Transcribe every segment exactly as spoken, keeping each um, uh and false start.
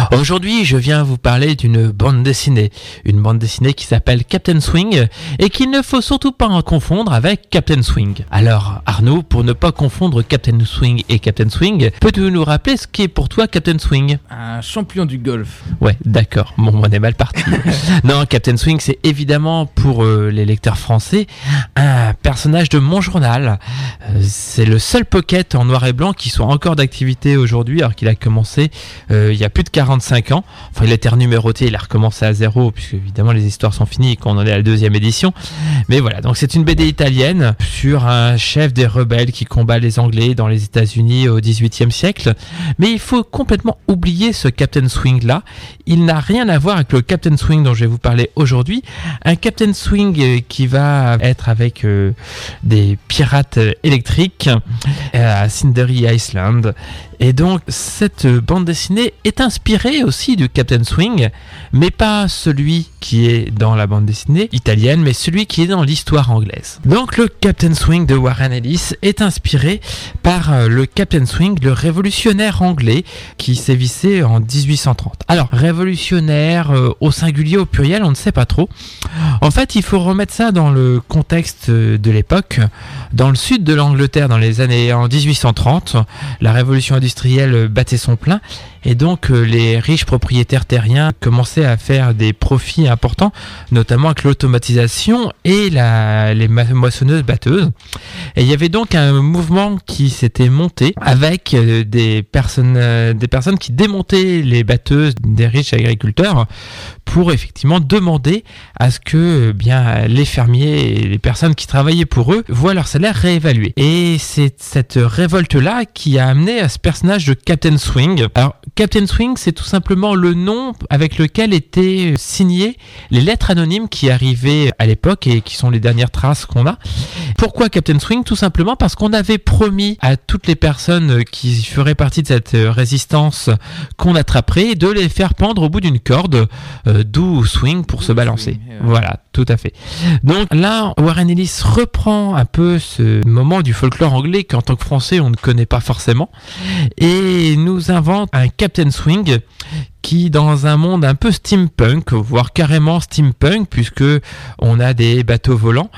Aujourd'hui, je viens vous parler d'une bande dessinée, une bande dessinée qui s'appelle Captain Swing et qu'il ne faut surtout pas en confondre avec Captain Swing. Alors Arnaud, pour ne pas confondre Captain Swing et Captain Swing, peux-tu nous rappeler ce qu'est pour toi Captain Swing ? Un champion du golf. Ouais, d'accord, bon, on est mal parti. Non, Captain Swing, c'est évidemment pour euh, les lecteurs français un personnage de mon journal. Euh, c'est le seul pocket en noir et blanc qui soit encore d'activité aujourd'hui, alors qu'il a commencé euh, il y a plus de quarante-cinq ans. Enfin, il était renuméroté, il a recommencé à zéro, puisque évidemment les histoires sont finies et qu'on en est à la deuxième édition. Mais voilà, donc c'est une B D italienne sur un chef des rebelles qui combat les Anglais dans les États-Unis au dix-huitième siècle. Mais il faut complètement oublier ce Captain Swing là. Il n'a rien à voir avec le Captain Swing dont je vais vous parler aujourd'hui. Un Captain Swing qui va être avec euh, des pirates électriques euh, à Cindery Island. Et donc cette bande dessinée est inspirée aussi du Captain Swing, mais pas celui qui est dans la bande dessinée italienne, mais celui qui est dans l'histoire anglaise. Donc le Captain Swing de Warren Ellis est inspiré par le Captain Swing, le révolutionnaire anglais qui sévissait en dix-huit cent trente. Alors révolutionnaire euh, au singulier, au pluriel, on ne sait pas trop. En fait, il faut remettre ça dans le contexte de l'époque. Dans le sud de l'Angleterre, dans les années en dix-huit cent trente, la révolution industrielle battait son plein et donc euh, les riches propriétaires terriens commençaient à faire des profits importants, notamment avec l'automatisation et la, les moissonneuses batteuses. Et il y avait donc un mouvement qui s'était monté avec euh, des personnes, euh, des personnes qui démontaient les batteuses des riches agriculteurs pour effectivement demander à ce que eh bien les fermiers et les personnes qui travaillaient pour eux voient leur salaire réévalué. Et c'est cette révolte-là qui a amené à ce personnage de Captain Swing. Alors Captain Swing, c'est tout simplement le nom avec lequel étaient signées les lettres anonymes qui arrivaient à l'époque et qui sont les dernières traces qu'on a. Pourquoi Captain Swing ? Tout simplement parce qu'on avait promis à toutes les personnes qui feraient partie de cette résistance qu'on attraperait de les faire pendre au bout d'une corde, euh, d'où swing pour se balancer. Swing, yeah. Voilà, tout à fait. Donc là, Warren Ellis reprend un peu ce moment du folklore anglais qu'en tant que Français, on ne connaît pas forcément et nous invente un Captain Swing qui, dans un monde un peu steampunk, voire carrément steampunk, puisque on a des bateaux volants,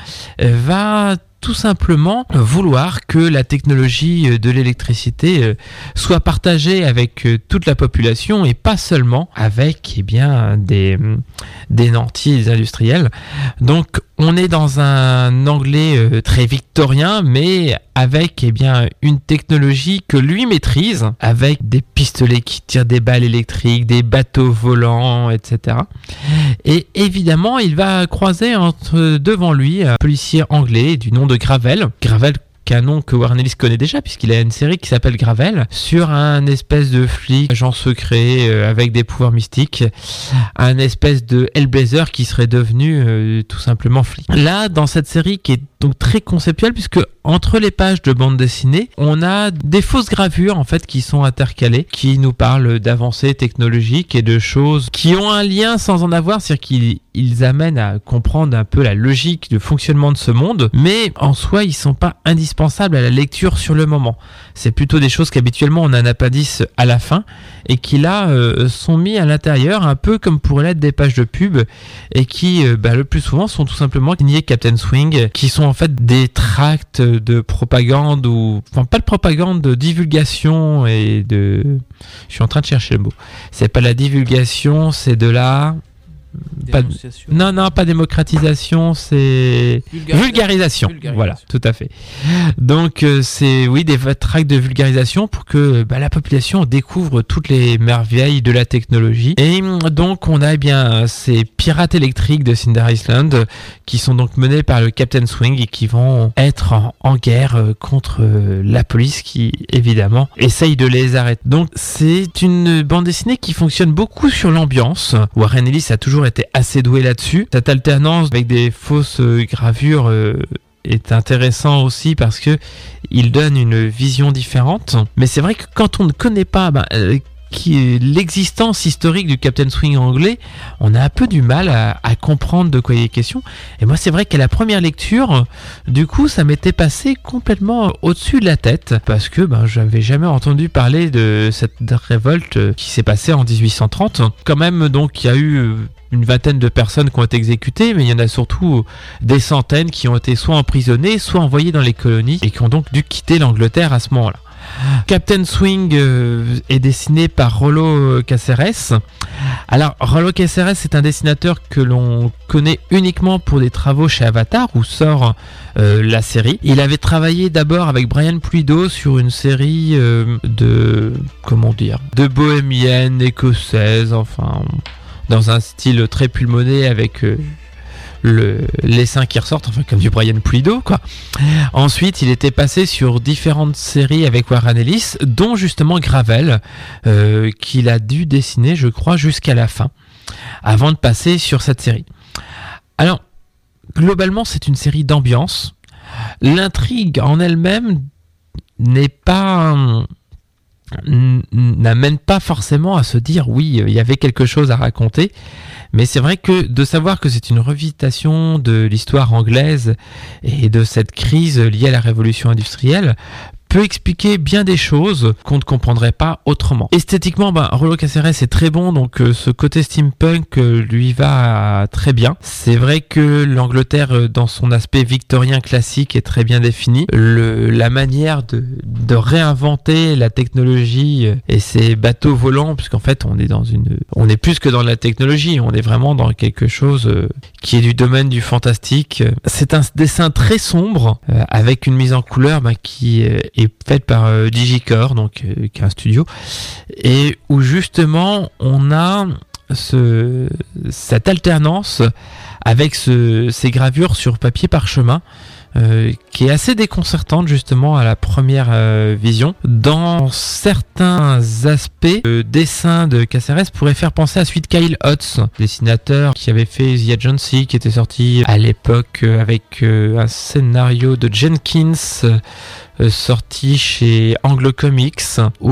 va tout simplement vouloir que la technologie de l'électricité soit partagée avec toute la population et pas seulement avec eh bien, des, des nantis, des industriels. Donc on est dans un anglais très victorien, mais avec eh bien, une technologie que lui maîtrise, avec des pistolets qui tirent des balles électriques, des bateaux volants, et cetera. Et évidemment, il va croiser entre, devant lui un policier anglais du nom de Gravel. Gravel, un nom que Warren Ellis connaît déjà puisqu'il a une série qui s'appelle Gravel sur un espèce de flic agent secret euh, avec des pouvoirs mystiques, un espèce de Hellblazer qui serait devenu euh, tout simplement flic. Là, dans cette série qui est donc très conceptuelle puisque entre les pages de bande dessinée, on a des fausses gravures en fait qui sont intercalées, qui nous parlent d'avancées technologiques et de choses qui ont un lien sans en avoir, c'est-à-dire qu'ils ils amènent à comprendre un peu la logique de fonctionnement de ce monde, mais en soi, ils sont pas indispensables à la lecture sur le moment. C'est plutôt des choses qu'habituellement on a un appendice à la fin et qui là euh, sont mis à l'intérieur un peu comme pourraient l'être des pages de pub et qui euh, bah, le plus souvent sont tout simplement signés Captain Swing, qui sont en fait des tracts de propagande ou enfin pas de propagande, de divulgation et de je suis en train de chercher le mot. C'est pas la divulgation, c'est de la Pas... Non, non, pas démocratisation, c'est vulgarisation. vulgarisation. vulgarisation. Voilà, tout à fait. Donc, euh, c'est oui des tracts de vulgarisation pour que bah, la population découvre toutes les merveilles de la technologie. Et donc, on a eh bien ces pirates électriques de Cinder Island qui sont donc menés par le Captain Swing et qui vont être en, en guerre euh, contre euh, la police qui, évidemment, essaye de les arrêter. Donc, c'est une bande dessinée qui fonctionne beaucoup sur l'ambiance. Warren Ellis a toujours été assez doué là-dessus. Cette alternance avec des fausses gravures euh, est intéressant aussi parce que il donne une vision différente. Mais c'est vrai que quand on ne connaît pas, ben, euh, qui, l'existence historique du Captain Swing anglais, on a un peu du mal à, à comprendre de quoi il est question. Et moi, c'est vrai qu'à la première lecture, du coup, ça m'était passé complètement au-dessus de la tête, parce que ben, je n'avais jamais entendu parler de cette révolte qui s'est passée en dix-huit cent trente. Quand même, donc, il y a eu une vingtaine de personnes qui ont été exécutées, mais il y en a surtout des centaines qui ont été soit emprisonnées, soit envoyées dans les colonies, et qui ont donc dû quitter l'Angleterre à ce moment-là. Captain Swing euh, est dessiné par Rollo Caceres. Alors, Rollo Caceres est un dessinateur que l'on connaît uniquement pour des travaux chez Avatar, où sort euh, la série. Il avait travaillé d'abord avec Brian Pulido sur une série euh, de... comment dire de bohémienne, écossaise, enfin... dans un style très pulmoné avec... Euh, Le, les seins qui ressortent, enfin comme du Brian Pulido quoi. Ensuite il était passé sur différentes séries avec Warren Ellis, dont justement Gravel, euh, qu'il a dû dessiner je crois jusqu'à la fin avant de passer sur cette série. Alors globalement c'est une série d'ambiance, l'intrigue en elle-même n'est pas n'amène pas forcément à se dire oui il y avait quelque chose à raconter. Mais c'est vrai que de savoir que c'est une revisitation de l'histoire anglaise et de cette crise liée à la révolution industrielle peut expliquer bien des choses qu'on ne comprendrait pas autrement. Esthétiquement, ben, Rollo Caceres est très bon, donc euh, ce côté steampunk euh, lui va très bien. C'est vrai que l'Angleterre, euh, dans son aspect victorien classique, est très bien définie. Le, la manière de, de réinventer la technologie euh, et ses bateaux volants, puisqu'en fait, on est dans une, on est plus que dans la technologie, on est vraiment dans quelque chose euh, qui est du domaine du fantastique. C'est un dessin très sombre, euh, avec une mise en couleur ben, qui euh, est faite par euh, Digicore, donc euh, qui est un studio, et où justement on a ce, cette alternance avec ce, ces gravures sur papier parchemin euh, qui est assez déconcertante justement à la première euh, vision. Dans certains aspects, le dessin de Caceres pourrait faire penser à celui de Kyle Hotz, dessinateur qui avait fait The Agency, qui était sorti à l'époque avec euh, un scénario de Jenkins euh, sorti chez Anglo Comics,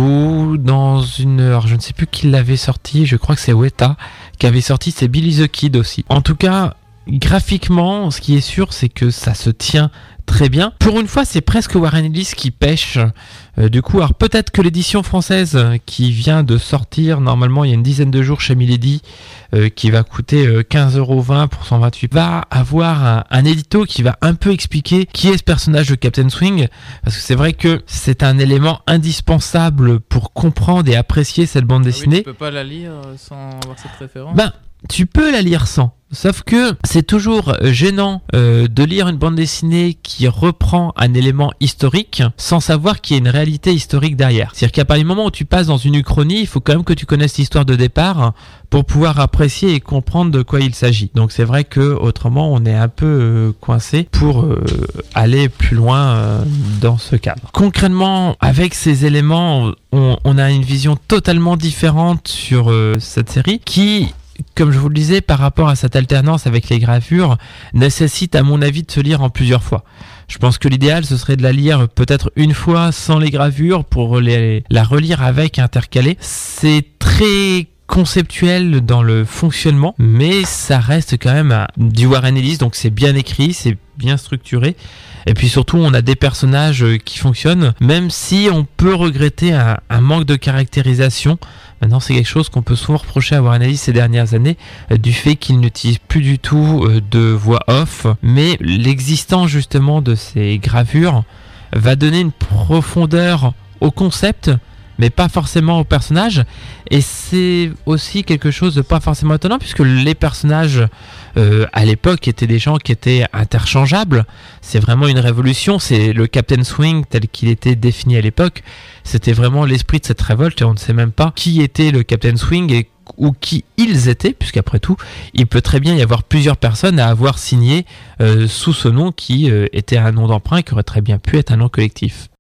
ou dans une... alors je ne sais plus qui l'avait sorti, je crois que c'est Weta qui avait sorti, c'est Billy the Kid aussi. En tout cas, graphiquement, ce qui est sûr, c'est que ça se tient très bien. Pour une fois, c'est presque Warren Ellis qui pêche. Euh, du coup, alors peut-être que l'édition française qui vient de sortir, normalement il y a une dizaine de jours chez Milady, euh, qui va coûter euh, quinze euros vingt pour cent vingt-huit, va avoir un, un édito qui va un peu expliquer qui est ce personnage de Captain Swing, parce que c'est vrai que c'est un élément indispensable pour comprendre et apprécier cette bande dessinée. Ah oui, tu peux pas la lire sans avoir cette référence. Ben, tu peux la lire sans. Sauf que c'est toujours gênant euh, de lire une bande dessinée qui reprend un élément historique sans savoir qu'il y a une réalité historique derrière. C'est-à-dire qu'à partir du moment où tu passes dans une uchronie, il faut quand même que tu connaisses l'histoire de départ pour pouvoir apprécier et comprendre de quoi il s'agit. Donc c'est vrai que autrement on est un peu euh, coincé pour euh, aller plus loin euh, dans ce cadre. Concrètement, avec ces éléments, on, on a une vision totalement différente sur euh, cette série qui, comme je vous le disais, par rapport à cette alternance avec les gravures, nécessite à mon avis de se lire en plusieurs fois. Je pense que l'idéal ce serait de la lire peut-être une fois sans les gravures pour les, la relire avec intercalé. C'est très conceptuel dans le fonctionnement, mais ça reste quand même un, du Warren Ellis, donc c'est bien écrit, c'est bien structuré. Et puis surtout, on a des personnages qui fonctionnent, même si on peut regretter un, un manque de caractérisation. Maintenant, c'est quelque chose qu'on peut souvent reprocher à Warren Ellis ces dernières années, euh, du fait qu'il n'utilise plus du tout euh, de voix off. Mais l'existence justement de ces gravures va donner une profondeur au concept, mais pas forcément au personnage. Et c'est aussi quelque chose de pas forcément étonnant, puisque les personnages euh, à l'époque étaient des gens qui étaient interchangeables. C'est vraiment une révolution, c'est le Captain Swing tel qu'il était défini à l'époque. C'était vraiment l'esprit de cette révolte, et on ne sait même pas qui était le Captain Swing et ou qui ils étaient, puisqu'après tout, il peut très bien y avoir plusieurs personnes à avoir signé euh, sous ce nom qui euh, était un nom d'emprunt et qui aurait très bien pu être un nom collectif.